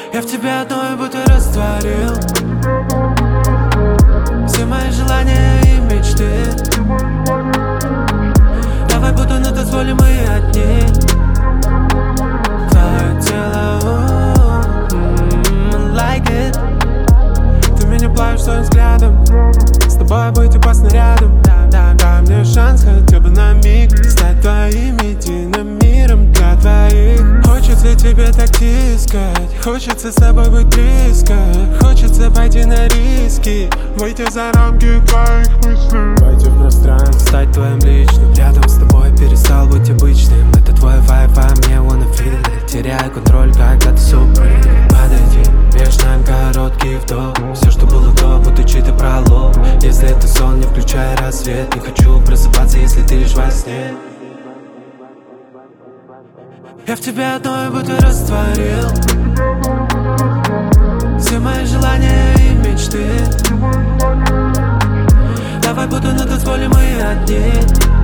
Я в тебе одной будто растворил все мои желания и мечты. Давай будто на танцполе мы одни. Твое тело, like it. Ты меня плавишь своим взглядом. С тобой быть опасно рядом. Дай мне шанс хотя бы на миг стать твоим единым миром для двоих. Хочется тебе так тискать, хочется с тобой быть близко, хочется пойти на риски, выйти за рамки твоих мыслей, войти в пространство, стать твоим личным. Рядом с тобой перестал быть обычным. Это твой вайб, а мне wanna feel it. Теряю контроль, когда ты supreme. Подойди, вечно короткий вдох. Все, что было до, будто чей-то пролог. Если это сон, не включай рассвет. Не хочу просыпаться, если ты лишь во сне. Я в тебе одной будто растворил все мои желания и мечты. Давай будто на танцполе мы одни.